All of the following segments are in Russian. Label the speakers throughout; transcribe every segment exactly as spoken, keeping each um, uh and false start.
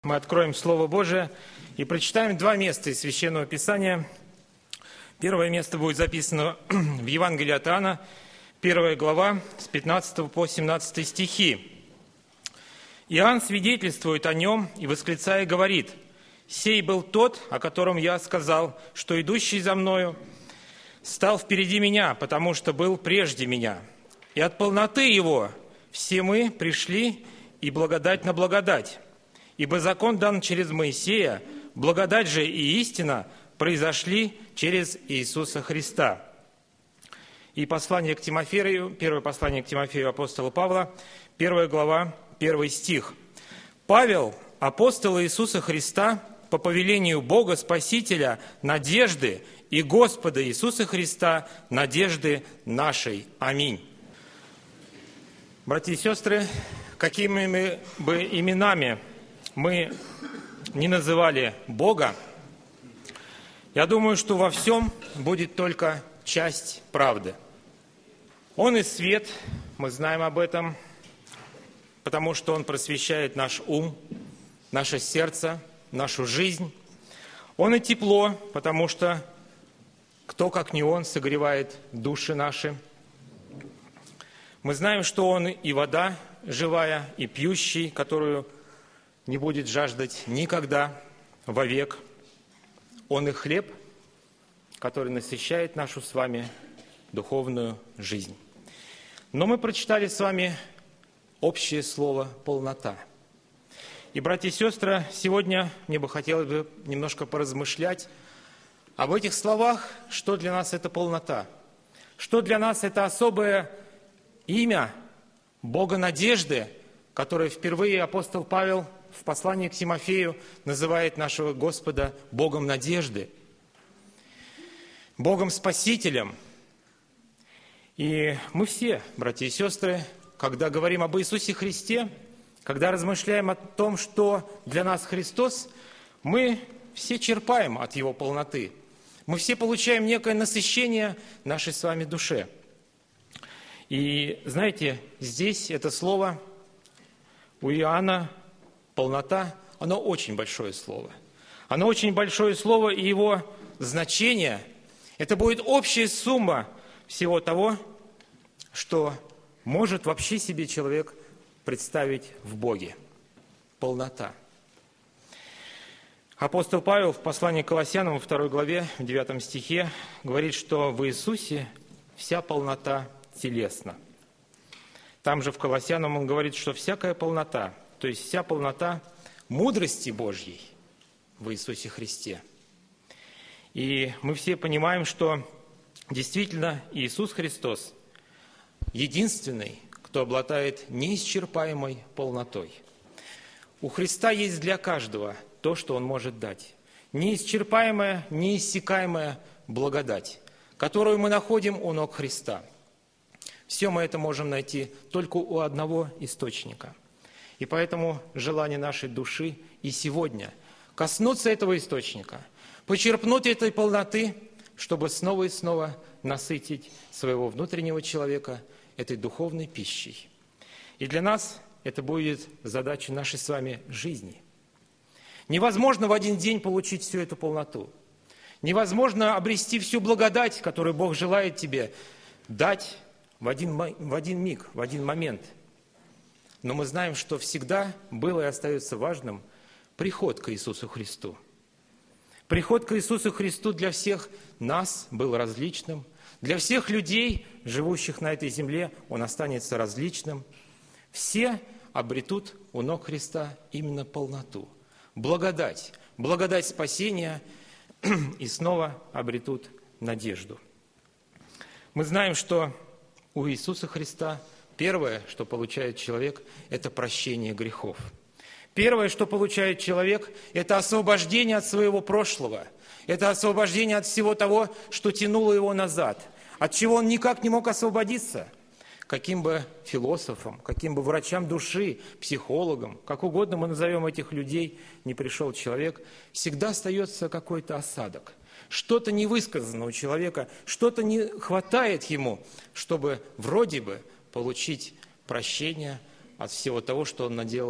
Speaker 1: Мы откроем Слово Божие и прочитаем два места из Священного Писания. Первое место будет записано в Евангелии от Иоанна, первая глава, с пятнадцатого по семнадцатый стихи. Иоанн свидетельствует о нем и, восклицая, говорит: «Сей был тот, о котором я сказал, что идущий за мною стал впереди меня, потому что был прежде меня. И от полноты его все мы пришли, и благодать на благодать. Ибо закон дан через Моисея, благодать же и истина произошли через Иисуса Христа». И послание к Тимофею, первое послание к Тимофею апостола Павла, первая глава, первый стих. «Павел, апостол Иисуса Христа, по повелению Бога Спасителя, надежды и Господа Иисуса Христа, надежды нашей. Аминь». Братья и сестры, какими бы именами мы не называли Бога, я думаю, что во всем будет только часть правды. Он и свет, мы знаем об этом, потому что Он просвещает наш ум, наше сердце, нашу жизнь. Он и тепло, потому что кто, как не Он, согревает души наши. Мы знаем, что Он и вода живая, и пьющий, которую не будет жаждать никогда, вовек. Он и хлеб, который насыщает нашу с вами духовную жизнь. Но мы прочитали с вами общее слово «полнота». И, братья и сестры, сегодня мне бы хотелось бы немножко поразмышлять об этих словах, что для нас это полнота, что для нас это особое имя Бога надежды, которое впервые апостол Павел в послании к Тимофею называет нашего Господа Богом надежды, Богом Спасителем. И мы все, братья и сестры, когда говорим об Иисусе Христе, когда размышляем о том, что для нас Христос, мы все черпаем от Его полноты. Мы все получаем некое насыщение нашей с вами душе. И знаете, здесь это слово у Иоанна, полнота, оно очень большое слово. Оно очень большое слово, и его значение, это будет общая сумма всего того, что может вообще себе человек представить в Боге. Полнота. Апостол Павел в послании к Колоссянам во второй главе, в девятом стихе, говорит, что в Иисусе вся полнота телесна. Там же в Колоссянам он говорит, что всякая полнота, то есть вся полнота мудрости Божьей в Иисусе Христе. И мы все понимаем, что действительно Иисус Христос единственный, кто обладает неисчерпаемой полнотой. У Христа есть для каждого то, что Он может дать. Неисчерпаемая, неиссякаемая благодать, которую мы находим у ног Христа. Все мы это можем найти только у одного источника. И поэтому желание нашей души и сегодня коснуться этого источника, почерпнуть этой полноты, чтобы снова и снова насытить своего внутреннего человека этой духовной пищей. И для нас это будет задача нашей с вами жизни. Невозможно в один день получить всю эту полноту. Невозможно обрести всю благодать, которую Бог желает тебе дать в один, в один миг, в один момент. Но мы знаем, что всегда было и остается важным приход к Иисусу Христу. Приход к Иисусу Христу для всех нас был различным. Для всех людей, живущих на этой земле, Он останется различным. Все обретут у ног Христа именно полноту, благодать, благодать спасения и снова обретут надежду. Мы знаем, что у Иисуса Христа первое, что получает человек, это прощение грехов. Первое, что получает человек, это освобождение от своего прошлого. Это освобождение от всего того, что тянуло его назад, от чего он никак не мог освободиться. Каким бы философом, каким бы врачам души, психологом, как угодно мы назовем этих людей, не пришел человек, всегда остается какой-то осадок. Что-то не высказано у человека, что-то не хватает ему, чтобы вроде бы получить прощение от всего того, что он наделал в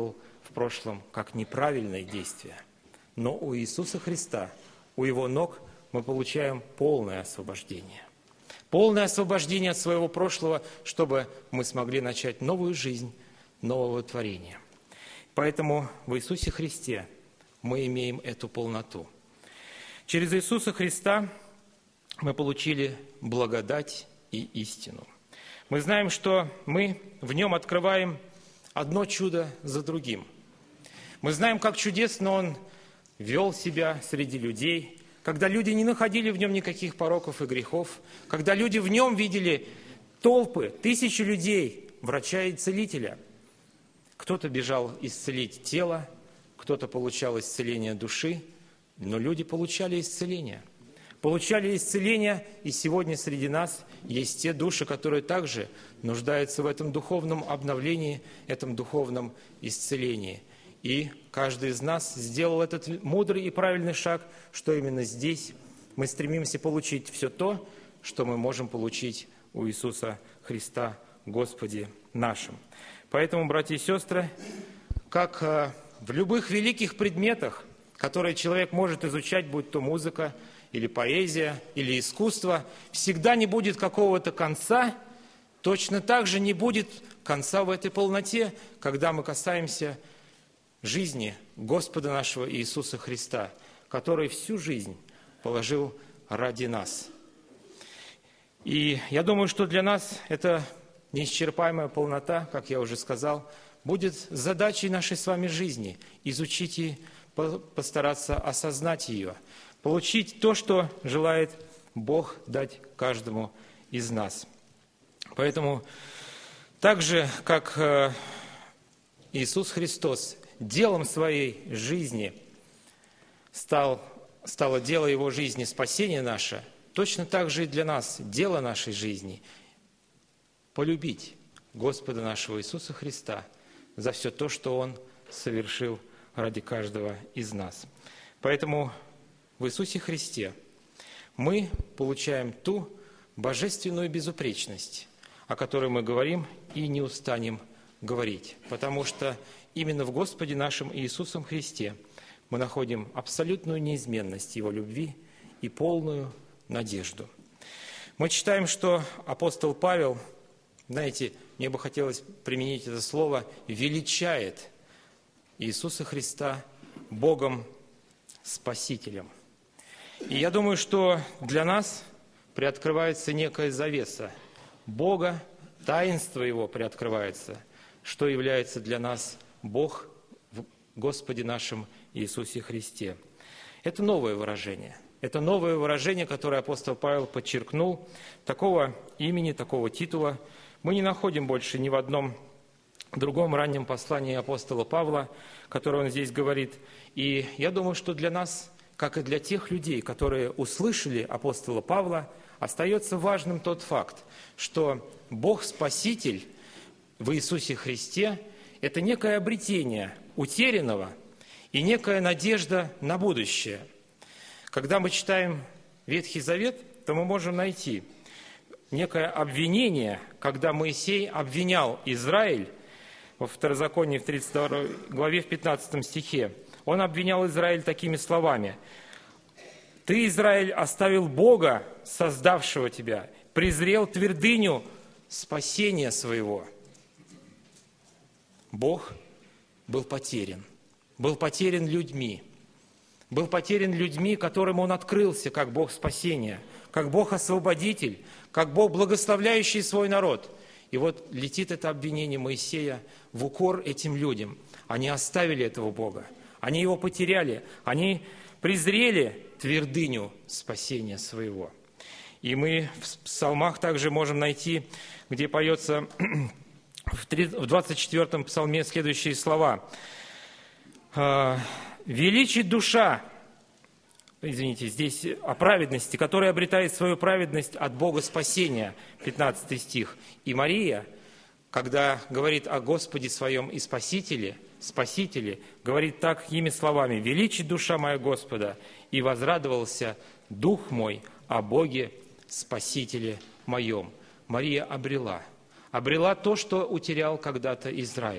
Speaker 1: в прошлом как неправильное действие. Но у Иисуса Христа, у Его ног мы получаем полное освобождение. Полное освобождение от своего прошлого, чтобы мы смогли начать новую жизнь, нового творения. Поэтому в Иисусе Христе мы имеем эту полноту. Через Иисуса Христа мы получили благодать и истину. Мы знаем, что мы в Нем открываем одно чудо за другим. Мы знаем, как чудесно Он вел себя среди людей, когда люди не находили в Нем никаких пороков и грехов, когда люди в Нем видели толпы, тысячи людей, врача и целителя. Кто-то бежал исцелить тело, кто-то получал исцеление души, но люди получали исцеление. Получали исцеление, и сегодня среди нас есть те души, которые также нуждаются в этом духовном обновлении, этом духовном исцелении. И каждый из нас сделал этот мудрый и правильный шаг, что именно здесь мы стремимся получить все то, что мы можем получить у Иисуса Христа, Господе нашим. Поэтому, братья и сестры, как в любых великих предметах, которые человек может изучать, будь то музыка, или поэзия, или искусство, всегда не будет какого-то конца, точно так же не будет конца в этой полноте, когда мы касаемся жизни Господа нашего Иисуса Христа, который всю жизнь положил ради нас. И я думаю, что для нас это неисчерпаемая полнота, как я уже сказал, будет задачей нашей с вами жизни – изучить и постараться осознать ее, получить то, что желает Бог дать каждому из нас. Поэтому так же, как Иисус Христос делом своей жизни стал, стало дело Его жизни спасение наше, точно так же и для нас дело нашей жизни – полюбить Господа нашего Иисуса Христа за все то, что Он совершил ради каждого из нас. Поэтому в Иисусе Христе мы получаем ту божественную безупречность, о которой мы говорим и не устанем говорить, потому что именно в Господе нашем Иисусом Христе мы находим абсолютную неизменность Его любви и полную надежду. Мы читаем, что апостол Павел, знаете, мне бы хотелось применить это слово, величает Иисуса Христа Богом Спасителем. И я думаю, что для нас приоткрывается некая завеса Бога, таинство Его приоткрывается, что является для нас Бог в Господе нашем Иисусе Христе. Это новое выражение. Это новое выражение, которое апостол Павел подчеркнул. Такого имени, такого титула мы не находим больше ни в одном другом раннем послании апостола Павла, которое он здесь говорит. И я думаю, что для нас, как и для тех людей, которые услышали апостола Павла, остается важным тот факт, что Бог-Спаситель в Иисусе Христе – это некое обретение утерянного и некая надежда на будущее. Когда мы читаем Ветхий Завет, то мы можем найти некое обвинение, когда Моисей обвинял Израиль во Второзаконии в тридцать второй главе в пятнадцатом стихе. Он обвинял Израиль такими словами: «Ты, Израиль, оставил Бога, создавшего тебя, презрел твердыню спасения своего». Бог был потерян, был потерян людьми, был потерян людьми, которым Он открылся как Бог спасения, как Бог-освободитель, как Бог, благословляющий свой народ. И вот летит это обвинение Моисея в укор этим людям. Они оставили этого Бога, они Его потеряли, они презрели твердыню спасения своего. И мы в псалмах также можем найти, где поется в двадцать четвёртом псалме следующие слова. «Величит душа», извините, здесь о праведности, которая обретает свою праведность от Бога спасения, пятнадцатый стих. И Мария, когда говорит о Господе своем и Спасителе, Спасителе, говорит такими словами: «Величит душа моя Господа, и возрадовался дух мой о Боге Спасителе моем». Мария обрела, обрела то, что утерял когда-то Израиль.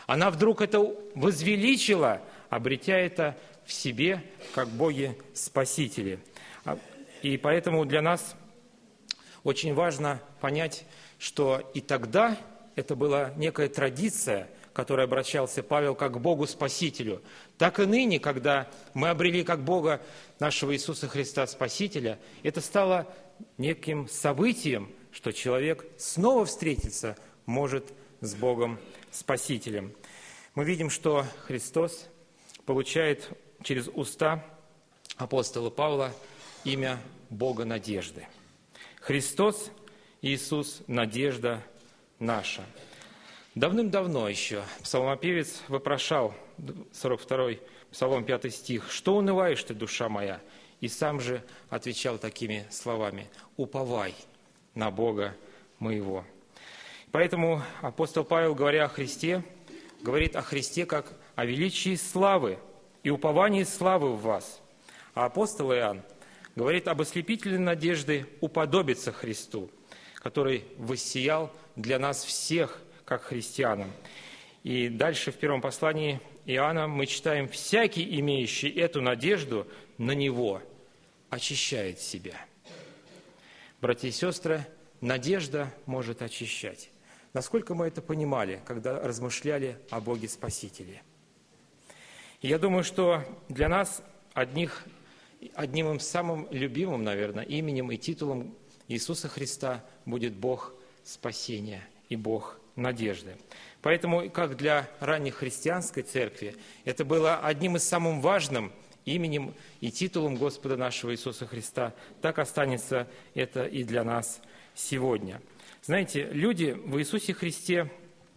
Speaker 1: Она вдруг это возвеличила, обретя это в себе, как боги-спасители. И поэтому для нас очень важно понять, что и тогда это была некая традиция, к которой обращался Павел как к Богу-спасителю, так и ныне, когда мы обрели как Бога нашего Иисуса Христа Спасителя, это стало неким событием, что человек снова встретиться может с Богом-спасителем. Мы видим, что Христос получает через уста апостола Павла имя Бога надежды. Христос, Иисус, надежда наша. Давным-давно еще псалмопевец вопрошал, сорок второй Псалом, пятый стих, «Что унываешь ты, душа моя?» И сам же отвечал такими словами, «Уповай на Бога моего». Поэтому апостол Павел, говоря о Христе, говорит о Христе как о величии славы и уповании славы в вас. А апостол Иоанн говорит об ослепительной надежде уподобиться Христу, который воссиял для нас всех, как христианам. И дальше в первом послании Иоанна мы читаем: «Всякий, имеющий эту надежду на Него, очищает себя». Братья и сестры, надежда может очищать. Насколько мы это понимали, когда размышляли о Боге Спасителе? И я думаю, что для нас одних, одним из самым любимым, наверное, именем и титулом Иисуса Христа будет Бог спасения и Бог надежды. Поэтому, как для ранней христианской церкви, это было одним из самых важных именем и титулом Господа нашего Иисуса Христа, так останется это и для нас сегодня. Знаете, люди в Иисусе Христе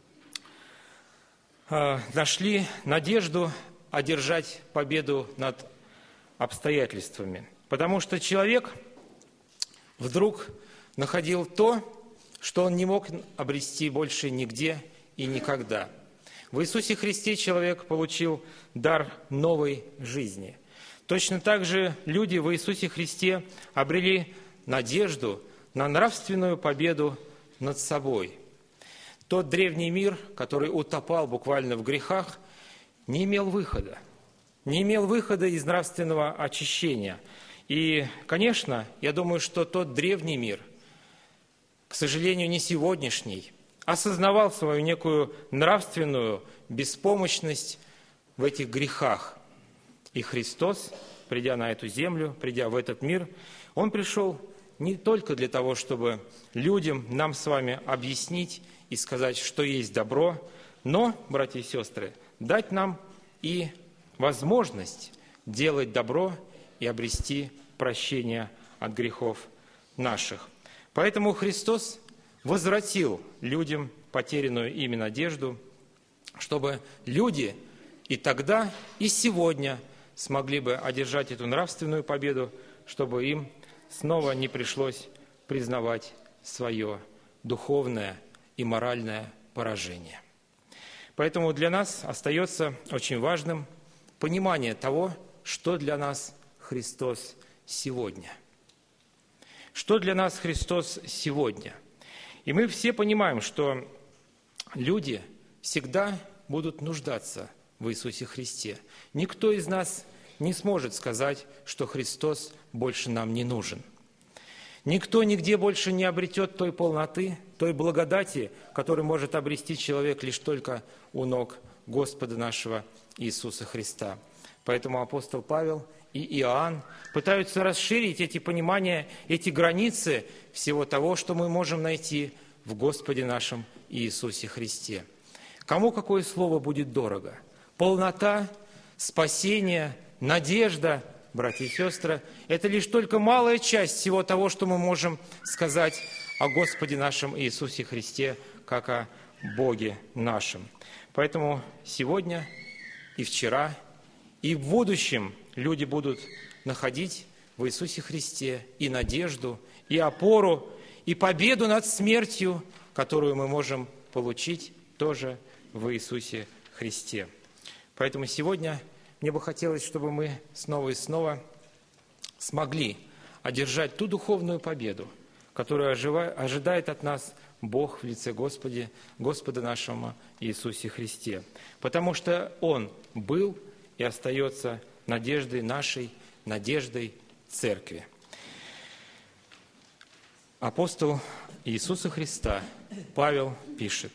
Speaker 1: э, нашли надежду одержать победу над обстоятельствами, потому что человек вдруг находил то, что он не мог обрести больше нигде и никогда. В Иисусе Христе человек получил дар новой жизни. Точно так же люди в Иисусе Христе обрели надежду на нравственную победу над собой. Тот древний мир, который утопал буквально в грехах, не имел выхода. Не имел выхода из нравственного очищения. И, конечно, я думаю, что тот древний мир, к сожалению, не сегодняшний, осознавал свою некую нравственную беспомощность в этих грехах. И Христос, придя на эту землю, придя в этот мир, Он пришел не только для того, чтобы людям, нам с вами объяснить и сказать, что есть добро, но, братья и сестры, дать нам и возможность делать добро и обрести прощение от грехов наших. Поэтому Христос возвратил людям потерянную ими надежду, чтобы люди и тогда, и сегодня смогли бы одержать эту нравственную победу, чтобы им снова не пришлось признавать свое духовное и моральное поражение. Поэтому для нас остается очень важным понимание того, что для нас Христос сегодня. Что для нас Христос сегодня? И мы все понимаем, что люди всегда будут нуждаться в Иисусе Христе. Никто из нас не сможет сказать, что Христос больше нам не нужен. Никто нигде больше не обретет той полноты, той благодати, которую может обрести человек лишь только у ног Господа нашего Иисуса Христа. Поэтому апостол Павел и Иоанн пытаются расширить эти понимания, эти границы всего того, что мы можем найти в Господе нашем Иисусе Христе. Кому какое слово будет дорого? Полнота, спасение, надежда, братья и сестры, это лишь только малая часть всего того, что мы можем сказать о Господе нашем Иисусе Христе, как о Боге нашем. Поэтому сегодня и вчера, и в будущем люди будут находить в Иисусе Христе и надежду, и опору, и победу над смертью, которую мы можем получить тоже в Иисусе Христе. Поэтому сегодня мне бы хотелось, чтобы мы снова и снова смогли одержать ту духовную победу, которая ожидает от нас Бог в лице Господи, Господа нашего Иисусе Христе. Потому что Он был и остается надеждой нашей, надеждой Церкви. Апостол Иисуса Христа Павел пишет,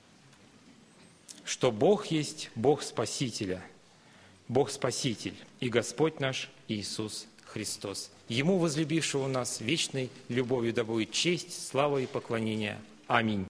Speaker 1: что Бог есть Бог Спасителя, Бог Спаситель и Господь наш Иисус Христос. Ему, возлюбившего нас вечной любовью, да будет честь, слава и поклонение. Аминь.